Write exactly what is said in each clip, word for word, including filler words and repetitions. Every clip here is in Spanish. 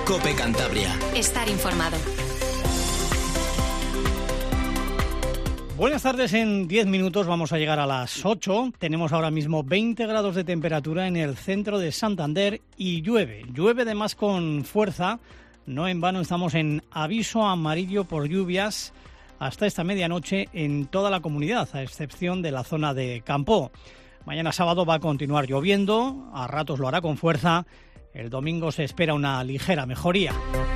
COPE Cantabria. Estar informado. Buenas tardes, en diez minutos vamos a llegar a las ocho. Tenemos ahora mismo veinte grados de temperatura en el centro de Santander y llueve. Llueve además con fuerza. No en vano estamos en aviso amarillo por lluvias hasta esta medianoche en toda la comunidad, a excepción de la zona de Campoo. Mañana sábado va a continuar lloviendo, a ratos lo hará con fuerza. El domingo se espera una ligera mejoría.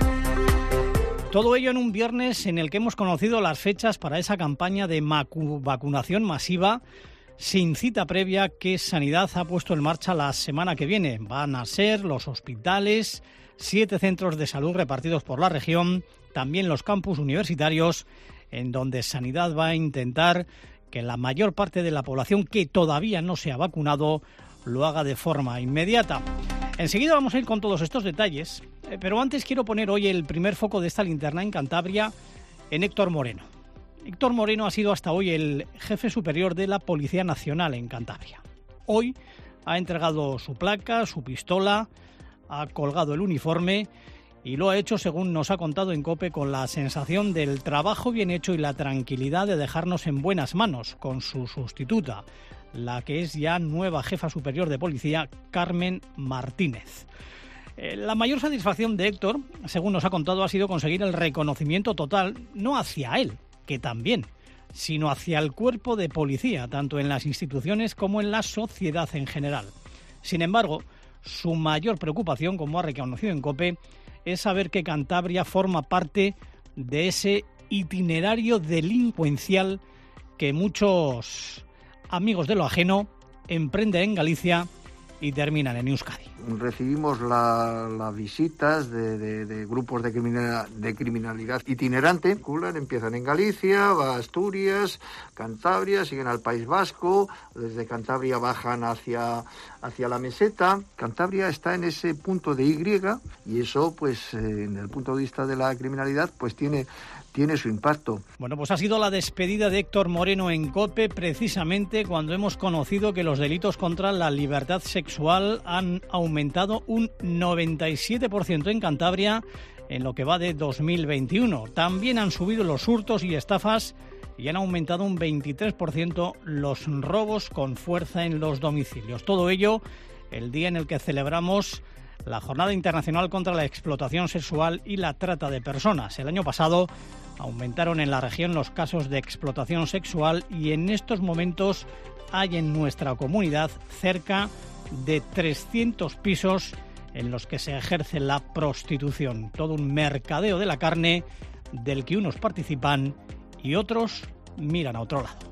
Todo ello en un viernes en el que hemos conocido las fechas para esa campaña de macu- vacunación masiva sin cita previa que Sanidad ha puesto en marcha la semana que viene. Van a ser los hospitales, siete centros de salud repartidos por la región, también los campus universitarios, en donde Sanidad va a intentar que la mayor parte de la población que todavía no se ha vacunado lo haga de forma inmediata. Enseguida vamos a ir con todos estos detalles, eh, pero antes quiero poner hoy el primer foco de esta linterna en Cantabria en Héctor Moreno. Héctor Moreno ha sido hasta hoy el jefe superior de la Policía Nacional en Cantabria. Hoy ha entregado su placa, su pistola, ha colgado el uniforme y lo ha hecho, según nos ha contado en COPE, con la sensación del trabajo bien hecho y la tranquilidad de dejarnos en buenas manos con su sustituta, la que es ya nueva jefa superior de policía, Carmen Martínez. Eh, la mayor satisfacción de Héctor, según nos ha contado, ha sido conseguir el reconocimiento total, no hacia él, que también, sino hacia el cuerpo de policía, tanto en las instituciones como en la sociedad en general. Sin embargo, su mayor preocupación, como ha reconocido en COPE, es saber que Cantabria forma parte de ese itinerario delincuencial que muchos amigos de lo ajeno emprenden en Galicia y terminan en Euskadi. Recibimos las la visitas de, de, de grupos de, criminal, de criminalidad itinerante. Empiezan en Galicia, va a Asturias, Cantabria, siguen al País Vasco, desde Cantabria bajan hacia, hacia la meseta. Cantabria está en ese punto de Y y eso, pues, eh, en el punto de vista de la criminalidad, pues tiene... tiene su impacto. Bueno, pues ha sido la despedida de Héctor Moreno en COPE precisamente cuando hemos conocido que los delitos contra la libertad sexual han aumentado un noventa y siete por ciento en Cantabria en lo que va de dos mil veintiuno. También han subido los hurtos y estafas y han aumentado un veintitrés por ciento los robos con fuerza en los domicilios. Todo ello el día en el que celebramos la Jornada Internacional contra la Explotación Sexual y la Trata de Personas. El año pasado aumentaron en la región los casos de explotación sexual y en estos momentos hay en nuestra comunidad cerca de trescientos pisos en los que se ejerce la prostitución. Todo un mercadeo de la carne del que unos participan y otros miran a otro lado.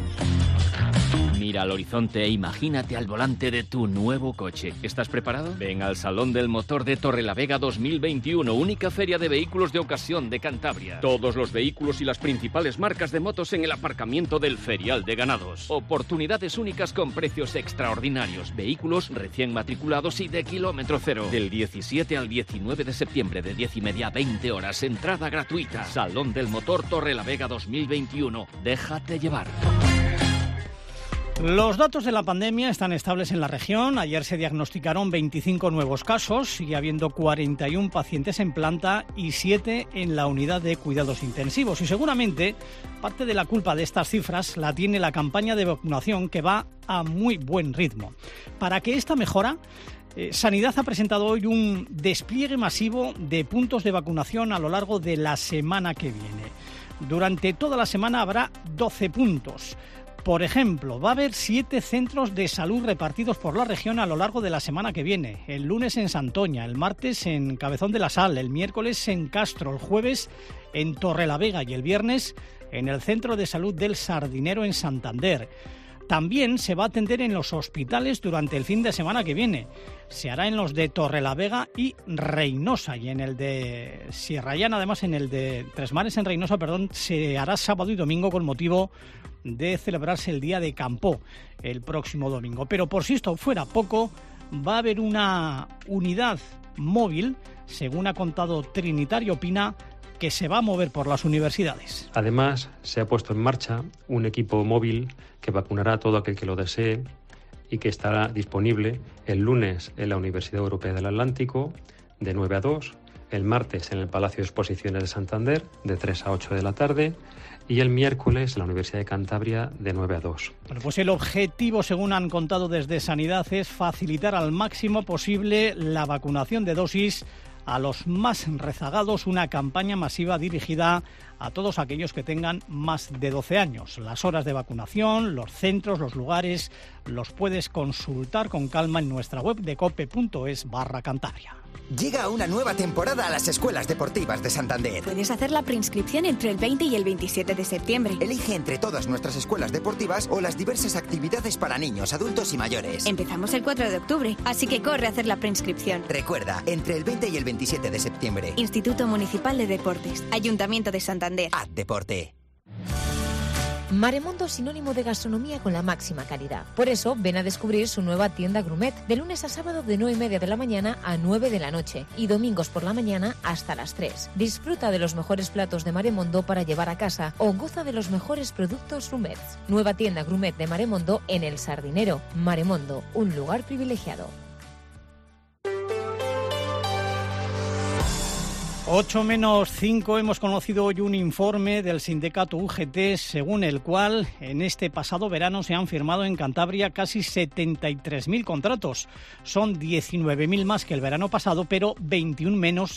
Mira al horizonte e imagínate al volante de tu nuevo coche. ¿Estás preparado? Ven al Salón del Motor de Torrelavega dos mil veintiuno, única feria de vehículos de ocasión de Cantabria. Todos los vehículos y las principales marcas de motos en el aparcamiento del Ferial de Ganados. Oportunidades únicas con precios extraordinarios. Vehículos recién matriculados y de kilómetro cero. Del diecisiete al diecinueve de septiembre, de diez y media a veinte horas. Entrada gratuita. Salón del Motor Torrelavega dos mil veintiuno. Déjate llevar. Los datos de la pandemia están estables en la región. Ayer se diagnosticaron veinticinco nuevos casos, sigue habiendo cuarenta y uno pacientes en planta y siete en la unidad de cuidados intensivos. Y seguramente parte de la culpa de estas cifras la tiene la campaña de vacunación, que va a muy buen ritmo. Para que esta mejora, eh, Sanidad ha presentado hoy un despliegue masivo de puntos de vacunación a lo largo de la semana que viene. Durante toda la semana habrá doce puntos. Por ejemplo, va a haber siete centros de salud repartidos por la región a lo largo de la semana que viene. El lunes en Santoña, el martes en Cabezón de la Sal, el miércoles en Castro, el jueves en Torrelavega y el viernes en el Centro de Salud del Sardinero en Santander. También se va a atender en los hospitales durante el fin de semana que viene. Se hará en los de Torrelavega y Reynosa, y en el de Sierra Llana, además en el de Tres Mares en Reynosa, perdón, se hará sábado y domingo con motivo de celebrarse el día de Campoo el próximo domingo. Pero por si esto fuera poco, va a haber una unidad móvil, según ha contado Trinitario Pina, que se va a mover por las universidades. Además, se ha puesto en marcha un equipo móvil que vacunará a todo aquel que lo desee y que estará disponible el lunes en la Universidad Europea del Atlántico de nueve a dos, el martes en el Palacio de Exposiciones de Santander, de tres a ocho de la tarde, y el miércoles en la Universidad de Cantabria, de nueve a dos. Bueno, pues el objetivo, según han contado desde Sanidad, es facilitar al máximo posible la vacunación de dosis a los más rezagados, una campaña masiva dirigida a todos aquellos que tengan más de doce años. Las horas de vacunación, los centros, los lugares, los puedes consultar con calma en nuestra web de cope.es barra Cantabria. Llega una nueva temporada a las escuelas deportivas de Santander. Puedes hacer la preinscripción entre el veinte y el veintisiete de septiembre. Elige entre todas nuestras escuelas deportivas o las diversas actividades para niños, adultos y mayores. Empezamos el cuatro de octubre, así que corre a hacer la preinscripción. Recuerda, entre el veinte y el veintisiete de septiembre. Instituto Municipal de Deportes, Ayuntamiento de Santander. Haz deporte. Maremondo es sinónimo de gastronomía con la máxima calidad. Por eso, ven a descubrir su nueva tienda Grumet, de lunes a sábado de nueve y media de la mañana a nueve de la noche y domingos por la mañana hasta las tres. Disfruta de los mejores platos de Maremondo para llevar a casa o goza de los mejores productos Grumet. Nueva tienda Grumet de Maremondo en El Sardinero. Maremondo, un lugar privilegiado. ocho menos cinco, hemos conocido hoy un informe del sindicato U G T según el cual en este pasado verano se han firmado en Cantabria casi setenta y tres mil contratos. Son diecinueve mil más que el verano pasado, pero veintiún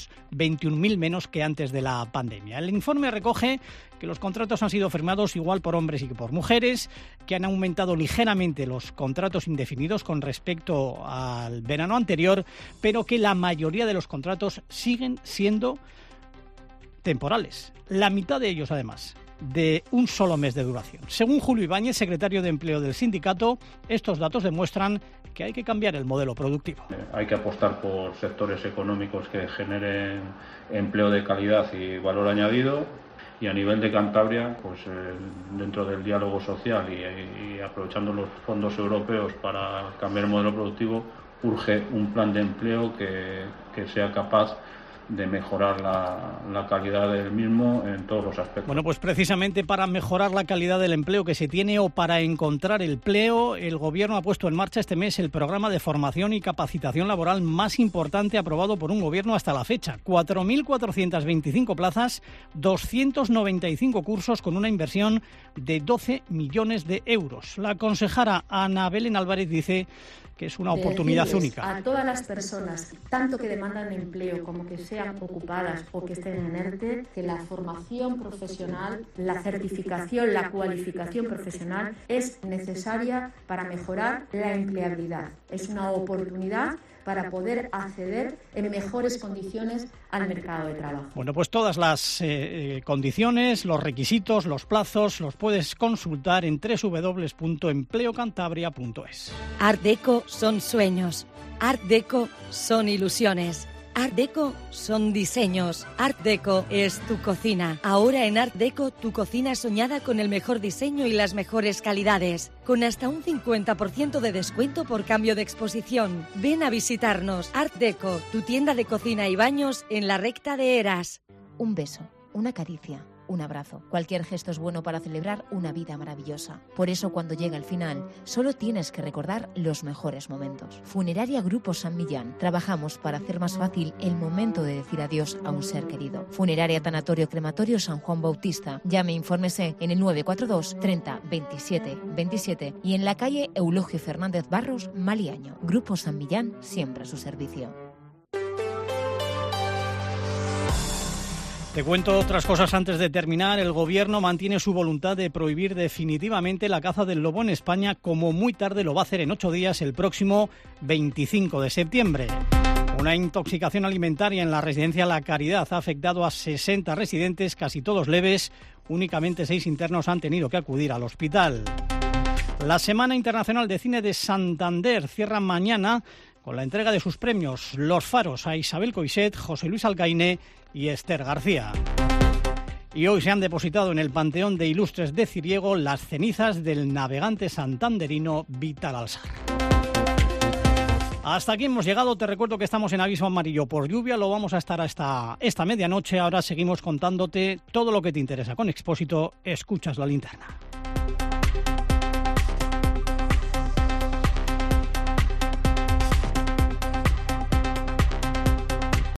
mil menos que antes de la pandemia. El informe recoge que los contratos han sido firmados igual por hombres y por mujeres, que han aumentado ligeramente los contratos indefinidos con respecto al verano anterior, pero que la mayoría de los contratos siguen siendo temporales. La mitad de ellos, además, de un solo mes de duración. Según Julio Ibáñez, secretario de Empleo del sindicato, estos datos demuestran que hay que cambiar el modelo productivo. Hay que apostar por sectores económicos que generen empleo de calidad y valor añadido. Y a nivel de Cantabria, pues eh, dentro del diálogo social y, y aprovechando los fondos europeos para cambiar el modelo productivo, urge un plan de empleo que, que sea capaz de mejorar la, la calidad del mismo en todos los aspectos. Bueno, pues precisamente para mejorar la calidad del empleo que se tiene o para encontrar empleo, el Gobierno ha puesto en marcha este mes el programa de formación y capacitación laboral más importante aprobado por un Gobierno hasta la fecha. cuatro mil cuatrocientas veinticinco plazas, doscientos noventa y cinco cursos con una inversión de doce millones de euros. La consejera Ana Belén Álvarez dice que es una oportunidad única. A todas las personas, tanto que demandan empleo como que sean ocupadas o que estén en ERTE, que la formación profesional, la certificación, la cualificación profesional es necesaria para mejorar la empleabilidad. Es una oportunidad para poder acceder en mejores condiciones al mercado de trabajo. Bueno, pues todas las eh, condiciones, los requisitos, los plazos, los puedes consultar en doble u doble u doble u punto empleo cantabria punto es. Art Deco son sueños, Art Deco son ilusiones. Art Deco son diseños. Art Deco es tu cocina. Ahora en Art Deco, tu cocina soñada con el mejor diseño y las mejores calidades. Con hasta un cincuenta por ciento de descuento por cambio de exposición. Ven a visitarnos. Art Deco, tu tienda de cocina y baños en la recta de Eras. Un beso, una caricia, un abrazo. Cualquier gesto es bueno para celebrar una vida maravillosa. Por eso, cuando llega el final, solo tienes que recordar los mejores momentos. Funeraria Grupo San Millán. Trabajamos para hacer más fácil el momento de decir adiós a un ser querido. Funeraria Tanatorio Crematorio San Juan Bautista. Llame e infórmese en el nueve cuatro dos treinta veintisiete veintisiete y en la calle Eulogio Fernández Barros, Maliaño. Grupo San Millán, siempre a su servicio. Te cuento otras cosas antes de terminar. El Gobierno mantiene su voluntad de prohibir definitivamente la caza del lobo en España, como muy tarde lo va a hacer en ocho días, el próximo veinticinco de septiembre. Una intoxicación alimentaria en la residencia La Caridad ha afectado a sesenta residentes, casi todos leves. Únicamente seis internos han tenido que acudir al hospital. La Semana Internacional de Cine de Santander cierra mañana con la entrega de sus premios Los Faros a Isabel Coixet, José Luis Alcaine y Esther García. Y hoy se han depositado en el Panteón de Ilustres de Ciriego las cenizas del navegante santanderino Vital Alsar. Hasta aquí hemos llegado. Te recuerdo que estamos en aviso amarillo por lluvia. Lo vamos a estar hasta esta medianoche. Ahora seguimos contándote todo lo que te interesa con Expósito. Escuchas la linterna.